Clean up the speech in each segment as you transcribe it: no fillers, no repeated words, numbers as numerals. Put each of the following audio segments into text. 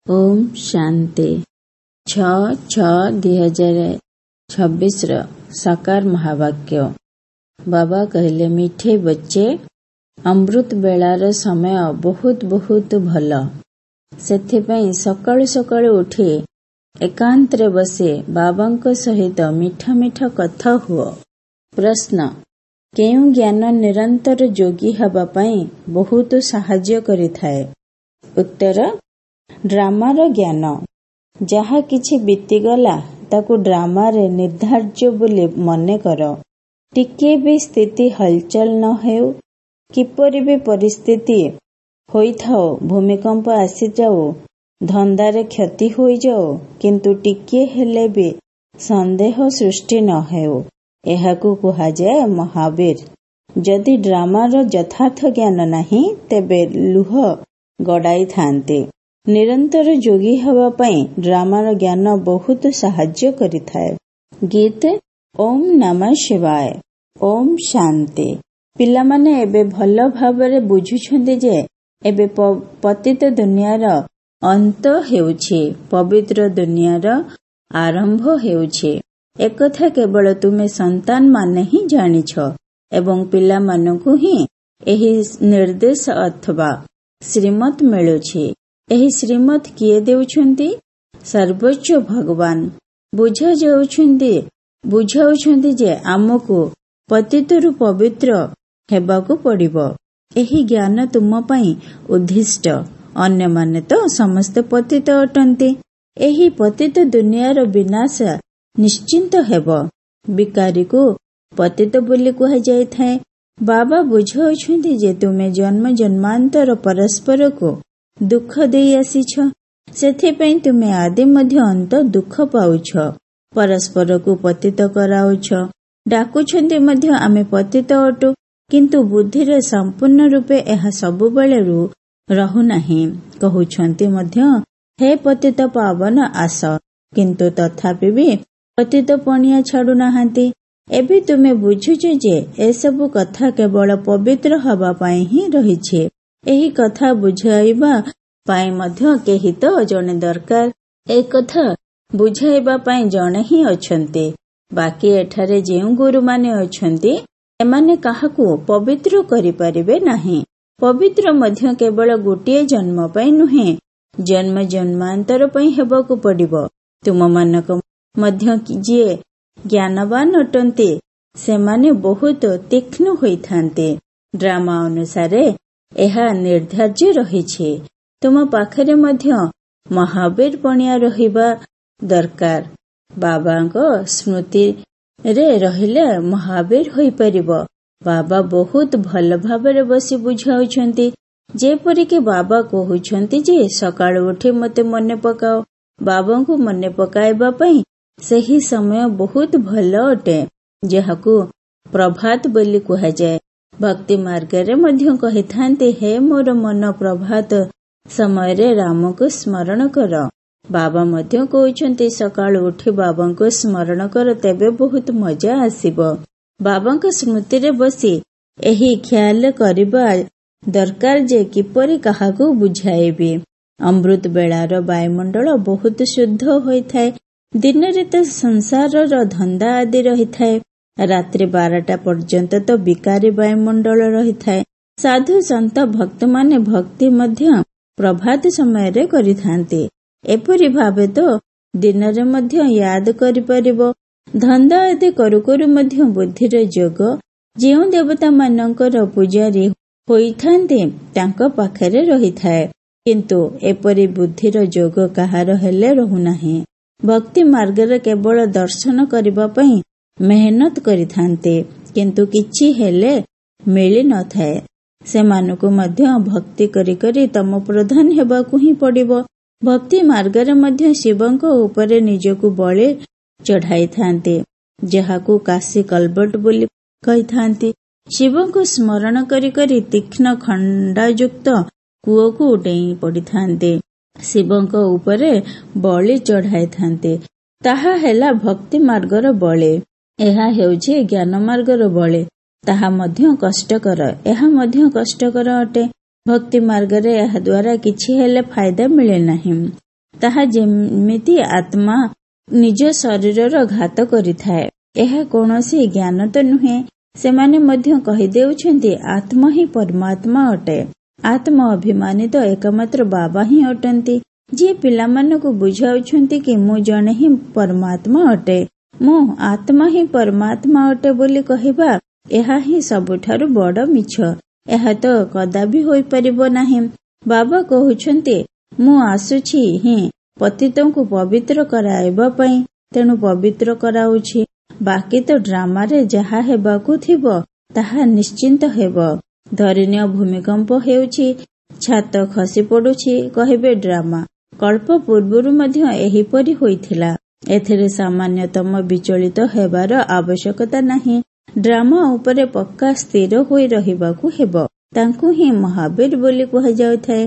ओम शांति 6/6/2026 साकार महावाक्य। बाबा कहले, मीठे बच्चे, अमृत बेलार समय बहुत बहुत भल। सेथिपाई सकाळु सकाळु उठी एकांतरे बसे बाबांक सहित मीठा मीठा कथा हुआ। प्रश्न, केउ ज्ञान निरंतर जोगी हवा पाई बहुत साहाय्य करिथाए? उत्तर, ड्रामार ज्ञान। जहा किछि बीतीगला ताकु ड्रामारे निर्धार्य बोली मने कर। टिके भी स्थिति हलचल न हेउ, किपरि भी परिस्थिति होई थाओ, भूमिकंप आसी जाओ, धंदारे क्षति होई जाओ, किंतु टिके हेले भी संदेह सृष्टि न हेउ, एहाकु कुहा जाए महावीर। जदि ड्रामार यथार्थ ज्ञान नाही तेबे लुह गड़ाई थांते। निरंतर जोगी हवा पाई ड्रामार ज्ञान बहुत साहाय्य करिथाए। गीत ओम नमः शिवाय। ओम शांति। पिलामाने एबे भल भाबरे बुझुछन्ति जे एबे पतित दुनियार अंत हेउछि, पवित्र दुनियार आरंभ हेउछि। एकथा केवल तुमे संतान माने ही जानिछ एवं पिलामानकु ही एही निर्देश अथवा श्रीमत मिलुछि। एही श्रीमत किए देउछन्ति? सर्वोच्च भगवान बुझाउछन्ति जे आमको पतितरु पवित्र हेबाकु पड़िबो। एही ज्ञान तुम पई उद्दिष्ट। अन्य माने तो समस्त पतित अटन्ति। एही पतित दुनियार विनाश निश्चिंत हेबो। बिकारी को पतित बोली कुहा जायथाए। बाबा बुझाउछन्ति जे तुमे जन्म जन्मांतर परस्पर को दुख देई आसीछ, सेथिपई तुमे आदि मध्य अंत दुख पाउछ। परस्पर को पतित कराउछ। डाकुछन्ति मध्य आमे पतित अटु, किंतु बुद्धिरे संपूर्ण रूपे एहा सबु बेले रहु नाही। कहुछन्ति मध्य, हे पतित पावन आस, किंतु तथापि भी पतित पणिया छाडु नाहांती। एबे तुमे बुझुछ जे एसबु कथा केवल पवित्र हवा पाई ही रहिछे। एही कथा बुझाइबा पाई मध्य केही तो जने दरकार। ए कथा बुझाइबा पाई जने ही अछन्ते। बाकी एठारे जेउ गुरु माने अछन्ते एमाने काहाकु पवित्र करि परिबे नाही। पवित्र मध्य केवल गोटिए जन्म पाई नुहे, जन्म जन्मांतर पाई हेबाकु पड़िबो। तुम मानक मध्य जे ज्ञानवान अटन्ते सेमाने बहुत तीक्ष्ण होइथान्ते। ड्रामा अनुसारे एहा निर्धार्य रहिछे। तुम पाखरे मध्य महावीर पणिया रहिबा दरकार। बाबांको स्मृति रे रहिले महावीर होई परिबो। बाबा बहुत भल भाबरे बसी बुझाउछन्ति। जेपरिके बाबा कहुछन्ति जे सकाळु उठी मते मने पकाओ। बाबांको मने पकाइबा पई सही समय बहुत भल अटे, जहाकु प्रभात बोली कुहा जाए। भक्ति मार्गरे मध्य कहिथान्ते, हे मोर मन प्रभात समय रे राम को स्मरण कर। बाबा मध्य कहउछन्ति सकाळु उठी बाबांको स्मरण कर, तेबे बहुत मजा आसीबो। बाबांको स्मृति रे बसी एही ख्याल करिबा दरकार जे किपरि काहाकु बुझाइबे। अमृत बेलार वायुमंडल बहुत शुद्ध होइथाए। दिन रे तो संसारर धंदा आदि रहिथाए। रात्रि 12टा पर्यंत तो बिकारी वायुमंडल रहिथाए। साधु संत भक्त माने भक्ति मध्य प्रभात समय रे करिथान्ते। एपरि भावे तो दिन रे मध्य याद करि परिबो। धंदा आदि करू करू मध्य बुद्धि रे जोग जेउ देवता मानकर पूजारी होइथान्ते तांको पाखरे रहिथाए, किंतु एपरि बुद्धि रे जोग कहार हेले रहु नाही। भक्ति मार्ग रे केवल दर्शन करिबा पई मेहनत करिथान्ते, किंतु किछि हेले मिली न थाए। सेमानकु मध्य भक्ति करी करी तम प्रधान हेबाकु ही पड़िबो। भक्ति मार्ग रे मध्य शिवंको ऊपरे निजकु बळे चढ़ाई थान्ते, जहाकु काशी कलबट बोली कहिथान्ति। शिवंको स्मरण करी करी तीक्ष्ण खंडायुक्त कूओकु उडेई पड़िथान्ते। शिवंको ऊपरे बळी चढ़ाई थान्ते। ताहा हेला भक्ति मार्गर बळे। एहा हेउछि ज्ञान मार्गर बळे। ताहा मध्य कष्टकर। एहा मध्य कष्टकर अटे। भक्ति मार्ग रे एहा द्वारा किछि हेले फायदा मिले नाही। ତାହା ଯେମିତି ଆତ୍ମା ନିଜ ଶରୀରର ଘାତ କରିଥାଏ। ଏହା କୌଣସି ଜ୍ଞାନ ତ ନୁହେଁ। ସେମାନେ ମଧ୍ୟ କହିଦେଉଛନ୍ତି ଆତ୍ମା ହିଁ ପରମାତ୍ମା ଅଟେ। ଆତ୍ମ ଅଭିମାନିତ ଏକମାତ୍ର ବାବା ହିଁ ଅଟନ୍ତି, ଯିଏ ପିଲାମାନଙ୍କୁ ବୁଝାଉଛନ୍ତି କି ମୁଁ ଜଣେ ହିଁ ପରମାତ୍ମା ଅଟେ। ମୁଁ ଆତ୍ମା ହିଁ ପରମାତ୍ମା ଅଟେ ବୋଲି କହିବା ଏହା ହିଁ ସବୁଠାରୁ ବଡ଼ ମିଛ। ଏହା ତ କଦାପି ହୋଇପାରିବ ନାହିଁ। ବାବା କହୁଛନ୍ତି ମୁଁ ଆସୁଛି ହିଁ ପତିତଙ୍କୁ ପବିତ୍ର କରାଇବା ପାଇଁ, ତେଣୁ ପବିତ୍ର କରାଉଛି। ବାକି ତ ଡ୍ରାମାରେ ଯାହା ହେବାକୁ ଥିବ ତାହା ନିଶ୍ଚିନ୍ତ ହେବ। ଧରିନିଅ ଭୂମିକମ୍ପ ହେଉଛି, ଛାତ ଖସି ପଡୁଛି, କହିବେ ଡ୍ରାମା। କଳ୍ପ ପୂର୍ବରୁ ମଧ୍ୟ ଏହିପରି ହୋଇଥିଲା। ଏଥିରେ ସାମାନ୍ୟତମ ବିଚଳିତ ହେବାର ଆବଶ୍ୟକତା ନାହିଁ। ଡ୍ରାମା ଉପରେ ପକ୍କା ସ୍ଥିର ହୋଇ ରହିବାକୁ ହେବ। ତାଙ୍କୁ ହିଁ ମହାବୀର ବୋଲି କୁହାଯାଉଥାଏ।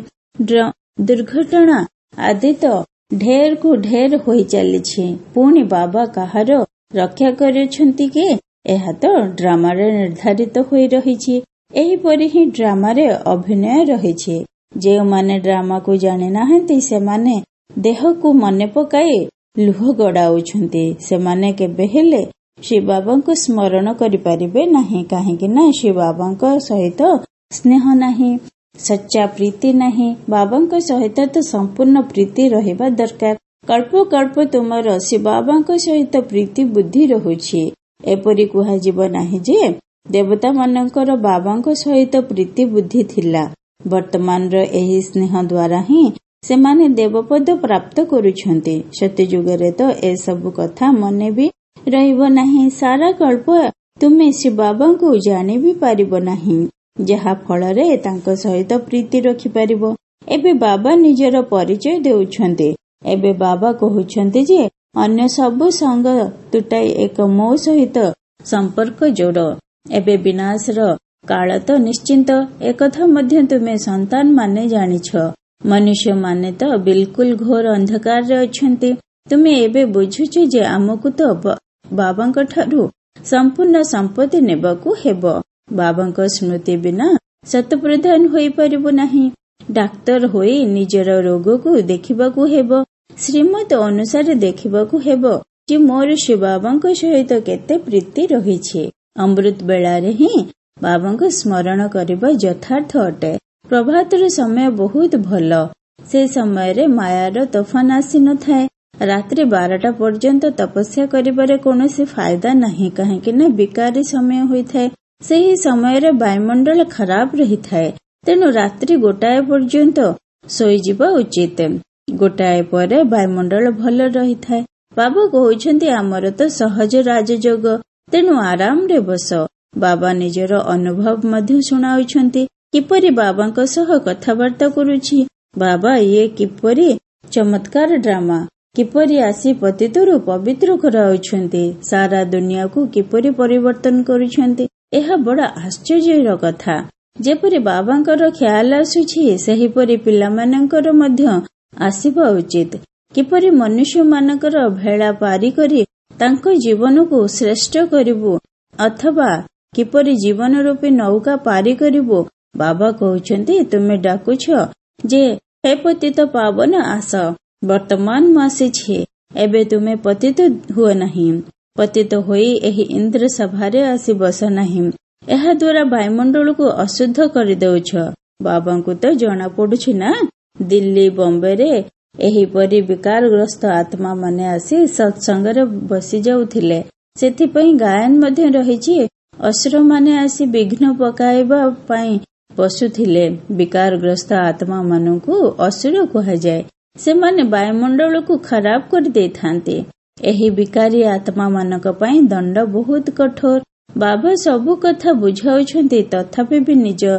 ଦୁର୍ଘଟଣା ଆଦି ତ ଢେରକୁ ଢେର ହୋଇ ଚାଲିଛି। ପୁଣି ବାବା କାହାର ରକ୍ଷା କରୁଛନ୍ତି କି? ଏହା ତ ଡ୍ରାମାରେ ନିର୍ଦ୍ଧାରିତ ହୋଇ ରହିଛି। ଏହିପରି ହିଁ ଡ୍ରାମାରେ ଅଭିନୟ ରହିଛି। ଯେଉଁମାନେ ଡ୍ରାମାକୁ ଜାଣିନାହାନ୍ତି ସେମାନେ ଦେହକୁ ମନେ ପକାଇ ଲୁହ ଗଡାଉଛନ୍ତି। ସେମାନେ କେବେ ହେଲେ ଶିବବାବାଙ୍କୁ ସ୍ମରଣ କରିପାରିବେ ନାହିଁ। କାହିଁକି ନା ଶିବବାବାଙ୍କ ସହିତ ସ୍ନେହ ନାହିଁ, ସଚ୍ଚା ପ୍ରୀତି ନାହିଁ। ବାବାଙ୍କ ସହିତ ତ ସମ୍ପୂର୍ଣ୍ଣ ପ୍ରୀତି ରହିବା ଦରକାର। କଳ୍ପ କଳ୍ପ ତୁମର ଶିବବାବାଙ୍କ ସହିତ ପ୍ରୀତି ବୁଦ୍ଧି ରହୁଛି। ଏପରି କୁହାଯିବ ନାହିଁ ଯେ ଦେବତା ମାନଙ୍କର ବାବାଙ୍କ ସହିତ ପ୍ରୀତି ବୁଦ୍ଧି ଥିଲା। ବର୍ତ୍ତମାନର ଏହି ସ୍ନେହ ଦ୍ୱାରା ହିଁ ସେମାନେ ଦେବପଦ ପ୍ରାପ୍ତ କରୁଛନ୍ତି। ସତ୍ୟଯୁଗରେ ତ ଏସବୁ କଥା ମନେ ବି ରହିବ ନାହିଁ। ସାରା କଳ୍ପ ତୁମେ ଶିବବାବାଙ୍କୁ ଜାଣି ବି ପାରିବ ନାହିଁ, ଯାହା ଫଳରେ ତାଙ୍କ ସହିତ ପ୍ରୀତି ରଖିପାରିବ। ଏବେ ବାବା ନିଜର ପରିଚୟ ଦେଉଛନ୍ତି। ଏବେ ବାବା କହୁଛନ୍ତି ଯେ ଅନ୍ୟ ସବୁ ସଙ୍ଗ ତୁଟାଇ ଏକ ମୋ ସହିତ ସମ୍ପର୍କ ଯୋଡ଼। ଏବେ ବିନାଶର କାଳ ତ ନିଶ୍ଚିନ୍ତ। ଏକଥା ମଧ୍ୟ ତୁମେ ସନ୍ତାନ ମାନେ ଜାଣିଛ। ମନୁଷ୍ୟମାନେ ତ ବିଲକୁଲ ଘୋର ଅନ୍ଧକାରରେ ଅଛନ୍ତି। ତୁମେ ଏବେ ବୁଝୁଛ ଯେ ଆମକୁ ତ ବାବାଙ୍କ ଠାରୁ ସମ୍ପୂର୍ଣ୍ଣ ସମ୍ପତ୍ତି ନେବାକୁ ହେବ। ବାବାଙ୍କ ସ୍ମୃତି ବିନା ଶତପ୍ରଧାନ ହୋଇପାରିବ ନାହିଁ। ଡାକ୍ତର ହୋଇ ନିଜର ରୋଗକୁ ଦେଖିବାକୁ ହେବ। ଶ୍ରୀମତ ଅନୁସାରେ ଦେଖିବାକୁ ହେବ ଯେ ମୋର ଶିବବାବାଙ୍କ ସହିତ କେତେ ପ୍ରୀତି ରହିଛି। ଅମୃତ ବେଳାରେ ହିଁ ବାବାଙ୍କ ସ୍ମରଣ କରିବା ଯଥାର୍ଥ ଅଟେ। ପ୍ରଭାତର ସମୟ ବହୁତ ଭଲ। ସେ ସମୟରେ ମାୟାର ତୋଫାନ ଆସିନଥାଏ। ରାତ୍ରି 12ଟା ପର୍ଯ୍ୟନ୍ତ ତପସ୍ୟା କରିବାରେ କୌଣସି ଫାଇଦା ନାହିଁ, କାହିଁକି ନା ବିକାରୀ ସମୟ ହୋଇଥାଏ। ସେହି ସମୟରେ ବାୟୁମଣ୍ଡଳ ଖରାପ ରହିଥାଏ। ତେଣୁ ରାତ୍ରି 1ଟାଏ ପର୍ଯ୍ୟନ୍ତ ଶୋଇଯିବା ଉଚିତ। 1ଟାଏ ପରେ ବାୟୁମଣ୍ଡଳ ଭଲ ରହିଥାଏ। ବାବା କହୁଛନ୍ତି ଆମର ତ ସହଜ ରାଜଯୋଗ, ତେଣୁ ଆରାମରେ ବସ। ବାବା ନିଜର ଅନୁଭବ ମଧ୍ୟ ଶୁଣାଉଛନ୍ତି। କିପରି ବାବାଙ୍କ ସହ କଥାବାର୍ତ୍ତା କରୁଛି। ବାବା ଇଏ କିପରି ଚମତ୍କାର ଡ୍ରାମା, କିପରି ଆସି ପତିତରୁ ପବିତ୍ର କରାଉଛନ୍ତି, ସାରା ଦୁନିଆକୁ କିପରି ପରିବର୍ତ୍ତନ କରୁଛନ୍ତି। ଏହା ବଡ଼ ଆଶ୍ଚର୍ଯ୍ୟର କଥା। ଯେପରି ବାବାଙ୍କର ଖ୍ୟାଲ ଆସୁଛି ସେହିପରି ପିଲାମାନଙ୍କର ମଧ୍ୟ ଆସିବା ଉଚିତ। କିପରି ମନୁଷ୍ୟମାନଙ୍କର ଭେଳା ପାରି କରି ତାଙ୍କ ଜୀବନକୁ ଶ୍ରେଷ୍ଠ କରିବୁ, ଅଥବା କିପରି ଜୀବନ ରୂପୀ ନୌକା ପାରି କରିବୁ। ବାବା କହୁଛନ୍ତି ତୁମେ ଡାକୁଛ ଯେ ହେ ପତିତ ପାବନ ଆସ। ବର୍ତ୍ତମାନ ମୁଁ ଆସିଛି। ଏବେ ତୁମେ ପତିତ ହୁଅ ନାହିଁ। ପତିତ ହୋଇ ଏହି ଇନ୍ଦ୍ର ସଭାରେ ଆସି ବସ ନାହିଁ। ଏହା ଦ୍ୱାରା ବାୟୁମଣ୍ଡଳକୁ ଅଶୁଦ୍ଧ କରିଦେଉଛ। ବାବାଙ୍କୁ ତ ଜଣା ପଡୁଛି ନା, ଦିଲ୍ଲୀ ବମ୍ବେରେ ଏହିପରି ବିକାରଗ୍ରସ୍ତ ଆତ୍ମା ମାନେ ଆସି ସତ୍ସଙ୍ଗରେ ବସି ଯାଉଥିଲେ। ସେଥିପାଇଁ ଗାୟନ ମଧ୍ୟ ରହିଛି। ଅସୁରମାନେ ଆସି ବିଘ୍ନ ପକାଇବା ପାଇଁ ବସୁଥିଲେ। ବିକାରଗ୍ରସ୍ତ ଆତ୍ମା ମାନଙ୍କୁ ଅସୁର କୁହାଯାଏ। ସେମାନେ ବାୟୁମଣ୍ଡଳକୁ ଖରାପ କରିଦେଇଥାନ୍ତି। ଏହି ବିକାରୀ ଆତ୍ମା ମାନଙ୍କ ପାଇଁ ଦଣ୍ଡ ବହୁତ କଠୋର। ବାବା ସବୁ କଥା ବୁଝାଉଛନ୍ତି, ତଥାପି ବି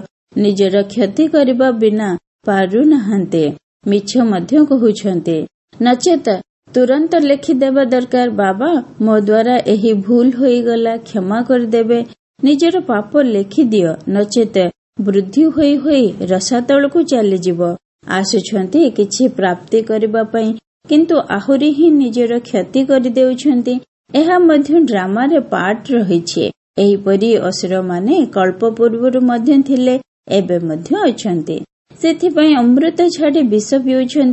ନିଜର କ୍ଷତି କରିବା ବିନା ପାରୁନାହାନ୍ତି। ମିଛ ମଧ୍ୟ କହୁଛନ୍ତି। ନଚେତ ତୁରନ୍ତ ଲେଖିଦେବା ଦରକାର, ବାବା ମୋ ଦ୍ୱାରା ଏହି ଭୁଲ ହୋଇଗଲା, କ୍ଷମା କରିଦେବେ। ନିଜର ପାପ ଲେଖିଦିଅ, ନଚେତ ବୃଦ୍ଧି ହୋଇ ହୋଇ ରସାତଳକୁ ଚାଲିଯିବ। ଆସୁଛନ୍ତି କିଛି ପ୍ରାପ୍ତି କରିବା ପାଇଁ, କିନ୍ତୁ ଆହୁରି ହିଁ ନିଜର କ୍ଷତି କରିଦେଉଛନ୍ତି। ଏହା ମଧ୍ୟ ଡ୍ରାମାରେ ପାର୍ଟ ରହିଛି। ଏହିପରି ଅସୁରମାନେ କଳ୍ପ ପୂର୍ବରୁ ମଧ୍ୟ ଥିଲେ, ଏବେ ମଧ୍ୟ ଅଛନ୍ତି। ସେଥିପାଇଁ ଅମୃତ ଛାଡ଼ି ବିଷ ପିଉଛନ୍ତି।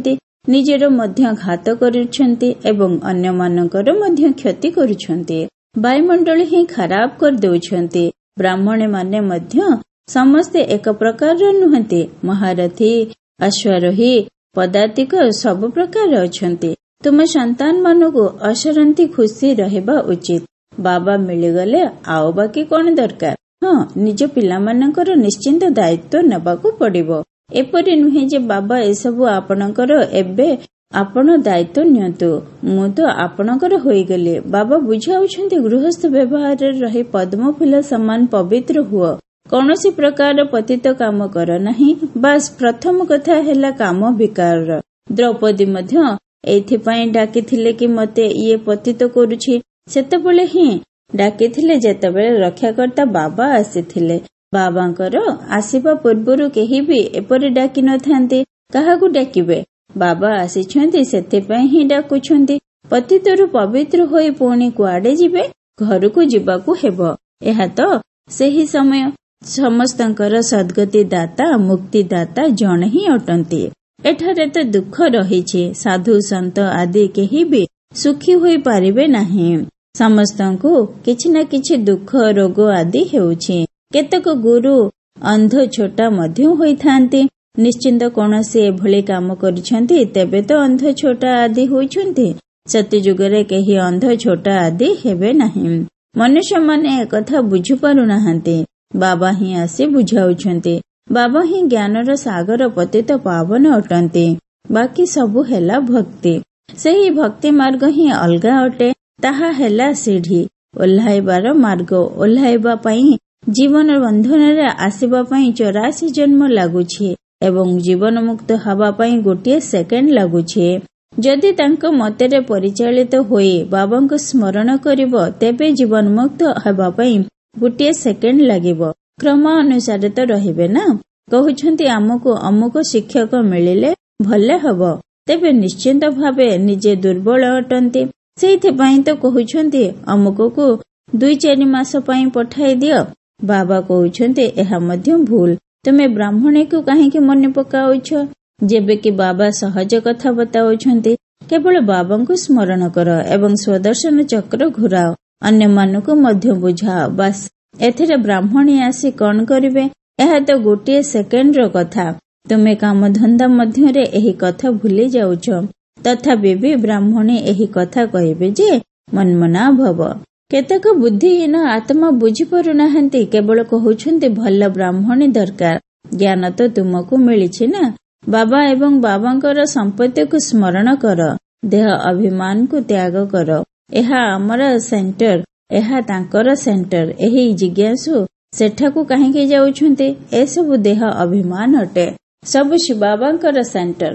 ନିଜର ମଧ୍ୟ ଘାତ କରୁଛନ୍ତି ଏବଂ ଅନ୍ୟମାନଙ୍କର ମଧ୍ୟ କ୍ଷତି କରୁଛନ୍ତି। ବାୟୁମଣ୍ଡଳ ହିଁ ଖରାପ କରିଦେଉଛନ୍ତି। ବ୍ରାହ୍ମଣମାନେ ମଧ୍ୟ ସମସ୍ତେ ଏକ ପ୍ରକାରର ନୁହନ୍ତି। ମହାରଥୀ, ଅଶ୍ୱାରୋହୀ, ପଦାତିକ ସବୁ ପ୍ରକାର ଅଛନ୍ତି। ତୁମ ସନ୍ତାନ ମାନଙ୍କୁ ଅସରନ୍ତି ଖୁସି ରହିବା ଉଚିତ। ବାବା ମିଳିଗଲେ ଆଉ ବାକି କଣ ଦରକାର? ହଁ, ନିଜ ପିଲାମାନଙ୍କର ନିଶ୍ଚିନ୍ତ ଦାୟିତ୍ୱ ନେବାକୁ ପଡିବ। ଏପରି ନୁହେଁ ଯେ ବାବା ଏସବୁ ଆପଣଙ୍କର, ଏବେ ଆପଣ ଦାୟିତ୍ୱ ନିଅନ୍ତୁ, ମୁଁ ତ ଆପଣଙ୍କର ହୋଇଗଲି। ବାବା ବୁଝାଉଛନ୍ତି ଗୃହସ୍ଥ ବ୍ୟବହାରରେ ରହି ପଦ୍ମ ଫୁଲ ସମାନ ପବିତ୍ର ହୁଅ। କୌଣସି ପ୍ରକାର ପତିତ କାମ କର ନାହିଁ। ବାସ୍ ପ୍ରଥମ କଥା ହେଲା କାମ ବିକାରର। ଦ୍ରୌପଦୀ ମଧ୍ୟ ଏଇଥିପାଇଁ ଡାକିଥିଲେ କି ମତେ ଇଏ ପତିତ କରୁଛି। ସେତେବେଳେ ହିଁ ଡାକିଥିଲେ ଯେତେବେଳେ ରକ୍ଷାକର୍ତ୍ତା ବାବା ଆସିଥିଲେ। ବାବାଙ୍କର ଆସିବା ପୂର୍ବରୁ କେହି ବି ଏପରି ଡାକି ନଥାନ୍ତି। କାହାକୁ ଡାକିବେ? ବାବା ଆସିଛନ୍ତି, ସେଥିପାଇଁ ହିଁ ଡାକୁଛନ୍ତି। ପତିତରୁ ପବିତ୍ର ହୋଇ ପୁଣି କୁଆଡେ ଯିବେ? ଘରକୁ ଯିବାକୁ ହେବ। ଏହା ତ ସେହି ସମୟ। ସମସ୍ତଙ୍କର ସଦ୍ଗତି ଦାତା, ମୁକ୍ତିଦାତା ଜଣେ ହିଁ ଅଟନ୍ତି। ଏଠାରେ ତ ଦୁଃଖ ରହିଛି। ସାଧୁ ସନ୍ଥ ଆଦି କେହି ବି ସୁଖୀ ହୋଇପାରିବେ ନାହିଁ। ସମସ୍ତଙ୍କୁ କିଛି ନା କିଛି ଦୁଃଖ, ରୋଗ ଆଦି ହେଉଛି। କେତେକ ଗୁରୁ ଅନ୍ଧ ଛୋଟା ମଧ୍ୟ ହୋଇଥାନ୍ତି। ନିଶ୍ଚିନ୍ତ କୌଣସି ଏଭଳି କାମ କରିଛନ୍ତି, ତେବେ ତ ଅନ୍ଧ ଛୋଟା ଆଦି ହୋଇଛନ୍ତି। ସତ୍ୟଯୁଗରେ କେହି ଅନ୍ଧ ଛୋଟା ଆଦି ହେବେ ନାହିଁ। ମନୁଷ୍ୟମାନେ ଏକଥା ବୁଝିପାରୁନାହାନ୍ତି। ବାବା ହିଁ ଆସି ବୁଝାଉଛନ୍ତି। ବାବା ହିଁ ଜ୍ଞାନର ସାଗର, ପତିତ ପାବନ ଅଟନ୍ତି। ବାକି ସବୁ ହେଲା ଭକ୍ତି। ସେହି ଭକ୍ତି ମାର୍ଗ ହିଁ ଅଲଗା ଅଟେ। ତାହା ହେଲା ସିଢି, ଓହ୍ଲାଇବାର ମାର୍ଗ। ଓହ୍ଲାଇବା ପାଇଁ ଜୀବନ ବନ୍ଧନରେ ଆସିବା ପାଇଁ 84 ଜନ୍ମ ଲାଗୁଛି ଏବଂ ଜୀବନ ମୁକ୍ତ ହେବା ପାଇଁ ଗୋଟିଏ ସେକେଣ୍ଡ ଲାଗୁଛି। ଯଦି ତାଙ୍କ ମତରେ ପରିଚାଳିତ ହୋଇ ବାବାଙ୍କୁ ସ୍ମରଣ କରିବ, ତେବେ ଜୀବନ ମୁକ୍ତ ହେବା ପାଇଁ ଗୋଟିଏ ସେକେଣ୍ଡ ଲାଗିବ। କ୍ରମ ଅନୁସାରେ ତ ରହିବେ ନା। କହୁଛନ୍ତି ଆମକୁ ଅମୁକ ଶିକ୍ଷକ ମିଳିଲେ ଭଲ ହେବ, ତେବେ ନିଶ୍ଚିନ୍ତ ଭାବେ ନିଜେ ଦୁର୍ବଳ ଅଟନ୍ତି। ସେଇଥିପାଇଁ ତ କହୁଛନ୍ତି ଅମୁକକୁ 2-4 ମାସ ପାଇଁ ପଠାଇ ଦିଅ। ବାବା କହୁଛନ୍ତି ଏହା ମଧ୍ୟ ଭୁଲ। ତୁମେ ବ୍ରାହ୍ମଣୀକୁ କାହିଁକି ମନେ ପକାଉଛ? ଯେବେକି ବାବା ସହଜ କଥା ବତାଉଛନ୍ତି। କେବଳ ବାବାଙ୍କୁ ସ୍ମରଣ କର ଏବଂ ସ୍ୱଦର୍ଶନ ଚକ୍ର ଘୁରାଅ। ଅନ୍ୟମାନଙ୍କୁ ମଧ୍ୟ ବୁଝାଅ। ବାସ୍, ଏଥିରେ ବ୍ରାହ୍ମଣୀ ଆସି କଣ କରିବେ? ଏହା ତ ଗୋଟିଏ ସେକେଣ୍ଡର କଥା। ତୁମେ କାମଧନ୍ଦା ମଧ୍ୟରେ ଏହି କଥା ଭୁଲି ଯାଉଛ। ତଥାପି ବି ବ୍ରାହ୍ମଣୀ ଏହି କଥା କହିବେ ଯେ ମନ୍ମନା ଭବ। କେତେକ ବୁଦ୍ଧିହୀନ ଆତ୍ମା ବୁଝିପାରୁନାହାନ୍ତି। କେବଳ କହୁଛନ୍ତି ଭଲ ବ୍ରାହ୍ମଣୀ ଦରକାର। ଜ୍ଞାନ ତ ତୁମକୁ ମିଳିଛି ନା। ବାବା ଏବଂ ବାବାଙ୍କର ସମ୍ପତ୍ତିକୁ ସ୍ମରଣ କର। ଦେହ ଅଭିମାନକୁ ତ୍ୟାଗ କର। ଏହା ଆମର ସେଣ୍ଟର, ଏହା ତାଙ୍କର ସେଣ୍ଟର। ଏହି ଜିଜ୍ଞାସୁ ସେଠାକୁ କାହିଁକି ଯାଉଛନ୍ତି? ଏସବୁ ଦେହ ଅଭିମାନ ଅଟେ। ସବୁ ଶିବବାବାଙ୍କର ସେଣ୍ଟର,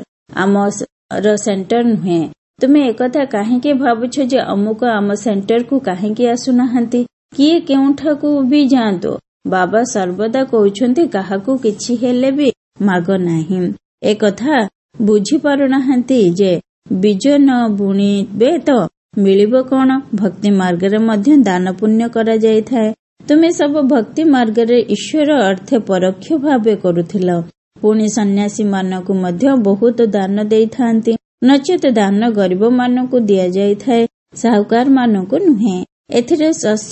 ଆମର ସେଣ୍ଟର ନୁହେଁ। ତୁମେ ଏକଥା କାହିଁକି ଭାବୁଛ ଯେ ଅମୁକ ଆମ ସେଣ୍ଟରକୁ କାହିଁକି ଆସୁନାହାନ୍ତି? କିଏ କେଉଁଠାକୁ ବି ଯାଆନ୍ତୁ, ବାବା ସର୍ବଦା କହୁଛନ୍ତି କାହାକୁ କିଛି ହେଲେ ବି ମାଗ ନାହିଁ। ଏକଥା ବୁଝିପାରୁନାହାନ୍ତି ଯେ ବୀଜ ନ ବୁଣିବେ ତ ମିଳିବ କଣ? ଭକ୍ତି ମାର୍ଗରେ ମଧ୍ୟ ଦାନ ପୁଣ୍ୟ କରାଯାଇଥାଏ। ତୁମେ ସବୁ ଭକ୍ତି ମାର୍ଗରେ ଈଶ୍ୱର ଅର୍ଥେ ପରୋକ୍ଷ ଭାବେ କରୁଥିଲ। ପୁଣି ସନ୍ନ୍ୟାସୀ ମାନଙ୍କୁ ମଧ୍ୟ ବହୁତ ଦାନ ଦେଇଥାନ୍ତି। ନଚେତ ଦାନ ଗରିବ ମାନଙ୍କୁ ଦିଆଯାଇଥାଏ, ସାହୁକାର ମାନଙ୍କୁ ନୁହେଁ। ଏଥିରେ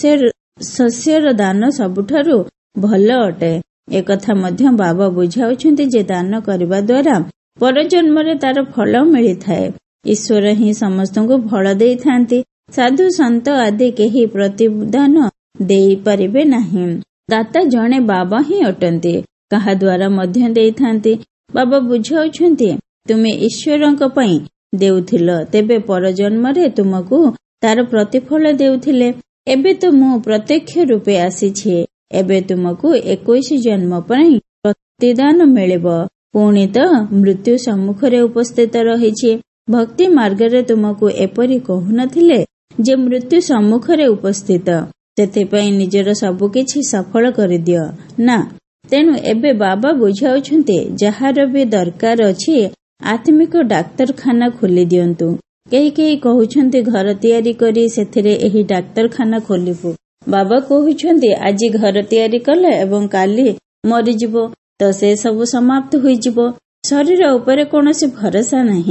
ଶସ୍ୟର ଦାନ ସବୁଠାରୁ ଭଲ ଅଟେ। ଏକଥା ମଧ୍ୟ ବାବା ବୁଝାଉଛନ୍ତି ଯେ ଦାନ କରିବା ଦ୍ୱାରା ପରଜନ୍ମରେ ତାର ଫଳ ମିଳିଥାଏ। ଈଶ୍ୱର ହିଁ ସମସ୍ତଙ୍କୁ ଫଳ ଦେଇଥାନ୍ତି। ସାଧୁ ସନ୍ଥ ଆଦି କେହି ପ୍ରତିଦାନ ଦେଇପାରିବେ ନାହିଁ। ଦାତା ଜଣେ ବାବା ହିଁ ଅଟନ୍ତି। କାହା ଦ୍ୱାରା ମଧ୍ୟ ଦେଇଥାନ୍ତି। ବାବା ବୁଝାଉଛନ୍ତି ତୁମେ ଈଶ୍ୱରଙ୍କ ପାଇଁ ଦେଉଥିଲ, ତେବେ ପରଜନ୍ମରେ ତୁମକୁ ତାର ପ୍ରତିଫଳ ଦେଉଥିଲେ। ଏବେ ତ ମୁଁ ପ୍ରତ୍ୟକ୍ଷ ରୂପେ ଆସିଛି। ଏବେ ତୁମକୁ 21 ଜନ୍ମ ପାଇଁ ପ୍ରତିଦାନ ମିଳିବ। ପୁଣି ତ ମୃତ୍ୟୁ ସମ୍ମୁଖରେ ଉପସ୍ଥିତ ରହିଛି। ଭକ୍ତି ମାର୍ଗରେ ତୁମକୁ ଏପରି କହୁନଥିଲେ ଯେ ମୃତ୍ୟୁ ସମ୍ମୁଖରେ ଉପସ୍ଥିତ, ସେଥିପାଇଁ ନିଜର ସବୁକିଛି ସଫଳ କରିଦିଅ ନା। ତେଣୁ ଏବେ ବାବା ବୁଝାଉଛନ୍ତି ଯାହାର ବି ଦରକାର ଅଛି ଆତ୍ମିକ ଡାକ୍ତରଖାନା ଖୋଲି ଦିଅନ୍ତୁ। କେହି କେହି କହୁଛନ୍ତି ଘର ତିଆରି କରି ସେଥିରେ ଏହି ଡାକ୍ତରଖାନା ଖୋଲିବୁ। ବାବା କହୁଛନ୍ତି ଆଜି ଘର ତିଆରି କଲେ ଏବଂ କାଲି ମରିଯିବ ତ ସେ ସବୁ ସମାପ୍ତ ହୋଇଯିବ। ଶରୀର ଉପରେ କୌଣସି ଭରସା ନାହିଁ।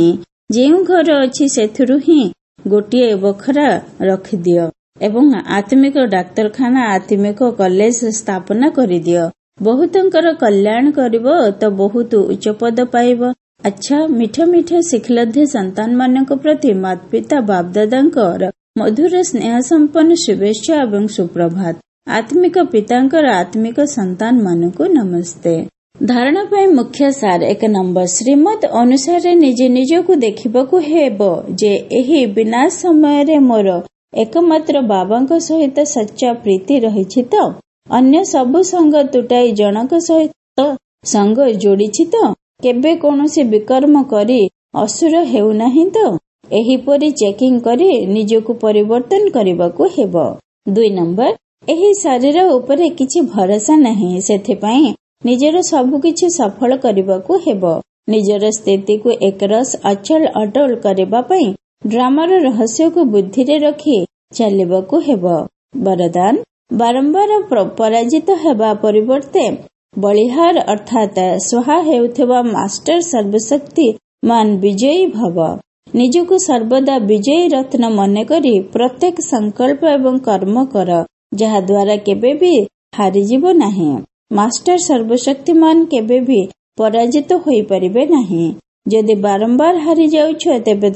ଯେଉଁ ଘର ଅଛି ସେଥିରୁ ହିଁ ଗୋଟିଏ ବଖରା ରଖିଦିଅ ଏବଂ ଆତ୍ମିକ ଡାକ୍ତରଖାନା ଆତ୍ମିକ କଲେଜ ସ୍ଥାପନା କରିଦିଅ। ବହୁତଙ୍କର କଲ୍ୟାଣ କରିବ ତ ବହୁତ ଉଚ୍ଚ ପଦ ପାଇବ। ଆଚ୍ଛା, ମିଠା ମିଠା ଶିଖିଲଧ୍ୟ ସନ୍ତାନ ମାନଙ୍କ ପ୍ରତି ମାତୃପିତା ବାପଦାଦାଙ୍କର ମଧୁର ସ୍ନେହ ସମ୍ପନ୍ନ ଶୁଭେଚ୍ଛା ଏବଂ ସୁପ୍ରଭାତ। ଆତ୍ମିକ ପିତାଙ୍କର ଆତ୍ମିକ ସନ୍ତାନ ମାନଙ୍କୁ ନମସ୍ତେ। ଧାରଣା ପାଇଁ ମୁଖ୍ୟ ସାର 1 ନମ୍ବର ଶ୍ରୀମଦ ଅନୁସାରେ ନିଜେ ନିଜକୁ ଦେଖିବାକୁ ହେବ ଯେ ଏହି ବିନାଶ ସମୟରେ ମୋର ଏକମାତ୍ର ବାବାଙ୍କ ସହିତ ସଚ୍ଚା ପ୍ରୀତି ରହିଛି ତ? ଅନ୍ୟ ସବୁ ସଙ୍ଗ ତୁଟାଇ ଜଣକ ସହିତ ସଙ୍ଗ ଯୋଡ଼ିଛି ତ? କେବେ କୌଣସି ବିକର୍ମ କରି ଅସୁର ହେଉନାହିଁ ତ? ଏହିପରି ଚେକିଂ କରି ନିଜକୁ ପରିବର୍ତ୍ତନ କରିବାକୁ ହେବ। 2 ନମ୍ବର ଏହି ଶରୀର ଉପରେ କିଛି ଭରସା ନାହିଁ, ସେଥିପାଇଁ ନିଜର ସବୁକିଛି ସଫଳ କରିବାକୁ ହେବ। ନିଜର ସ୍ଥିତିକୁ ଏକରସ ଅଚଳ ଅଟଳ କରିବା ପାଇଁ ଡ୍ରାମାର ରହସ୍ୟକୁ ବୁଦ୍ଧିରେ ରଖି ଚାଲିବାକୁ ହେବ। ବରଦାନ ବାରମ୍ବାର ପରାଜିତ ହେବା ପରିବର୍ତ୍ତେ ବଳିହାର ଅର୍ଥାତ ସ୍ୱାହା ହେଉଥିବା ମାଷ୍ଟର ସର୍ବଶକ୍ତି ମାନ ବିଜୟୀ ଭବ। ନିଜକୁ ସର୍ବଦା ବିଜୟୀ ରତ୍ନ ମନେକରି ପ୍ରତ୍ୟେକ ସଂକଳ୍ପ ଏବଂ କର୍ମ କର, ଯାହାଦ୍ୱାରା କେବେ ବି ହାରିଯିବ ନାହିଁ। ମାଷ୍ଟର ସର୍ବଶକ୍ତିମାନ କେବେ ବି ପରାଜିତ ହୋଇପାରିବେ ନାହିଁ। ଯଦି ବାରମ୍ବାର ହାରି ଯାଉଛ ତେବେ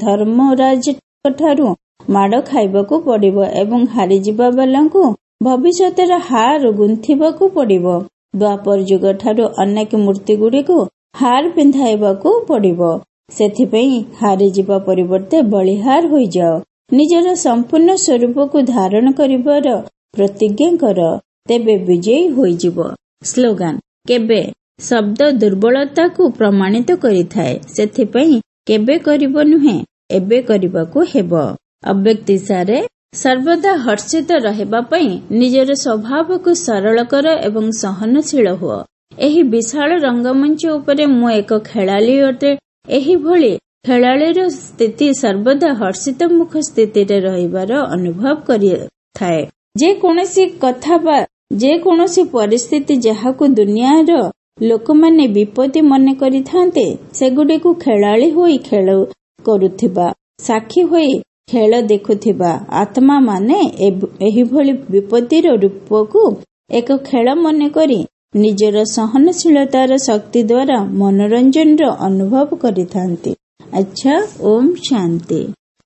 ଧର୍ମରାଜଠାରୁ ମାଡ଼ ଖାଇବାକୁ ପଡ଼ିବ ଏବଂ ହାରିଯିବା ବାଲାଙ୍କୁ ଭବିଷ୍ୟତର ହାର ଗୁନ୍ଥିବାକୁ ପଡ଼ିବ। ଦ୍ୱାପର ଯୁଗ ଠାରୁ ଅନେକ ମୂର୍ତ୍ତି ଗୁଡ଼ିକୁ ହାର ପିନ୍ଧାଇବାକୁ ପଡ଼ିବ। ସେଥିପାଇଁ ହାରିଯିବା ପରିବର୍ତ୍ତେ ବଳିହାର ହୋଇଯାଅ। ନିଜର ସମ୍ପୂର୍ଣ୍ଣ ସ୍ୱରୂପକୁ ଧାରଣ କରିବାର ପ୍ରତିଜ୍ଞା କର, ତେବେ ବିଜୟୀ ହୋଇଯିବ। ସ୍ଲୋଗାନ କେବେ ଶବ୍ଦ ଦୁର୍ବଳତାକୁ ପ୍ରମାଣିତ କରିଥାଏ, ସେଥିପାଇଁ କେବେ କରିବ ନୁହେଁ, ଏବେ କରିବାକୁ ହେବ। ଅବ୍ୟକ୍ତିସାରେ ସର୍ବଦା ହର୍ଷିତ ରହିବା ପାଇଁ ନିଜର ସ୍ୱଭାବକୁ ସରଳ କର ଏବଂ ସହନଶୀଳ ହୁଅ। ଏହି ବିଶାଳ ରଙ୍ଗମଞ୍ଚ ଉପରେ ମୁଁ ଏକ ଖେଳାଳି ଅଟେ। ଏହିଭଳି ଖେଳାଳିର ସ୍ଥିତି ସର୍ବଦା ହର୍ଷିତ ମୁଖ ସ୍ଥିତିରେ ରହିବାର ଅନୁଭବ କରିଥାଏ। ଯେକୌଣସି କଥା ବା ଯେକୌଣସି ପରିସ୍ଥିତି ଯାହାକୁ ଦୁନିଆର ଲୋକମାନେ ବିପତ୍ତି ମନେ କରିଥାନ୍ତି, ସେଗୁଡ଼ିକୁ ଖେଳାଳି ହୋଇ ଖେଳ କରୁଥିବା, ସାକ୍ଷୀ ହୋଇ ଖେଳ ଦେଖୁଥିବା ଆତ୍ମା ମାନେ ଏହିଭଳି ବିପତ୍ତିର ରୂପକୁ ଏକ ଖେଳ ମନେକରି ନିଜର ସହନଶୀଳତାର ଶକ୍ତି ଦ୍ୱାରା ମନୋରଞ୍ଜନର ଅନୁଭବ କରିଥାନ୍ତି। ଆଚ୍ଛା, ଓମ୍ ଶାନ୍ତି।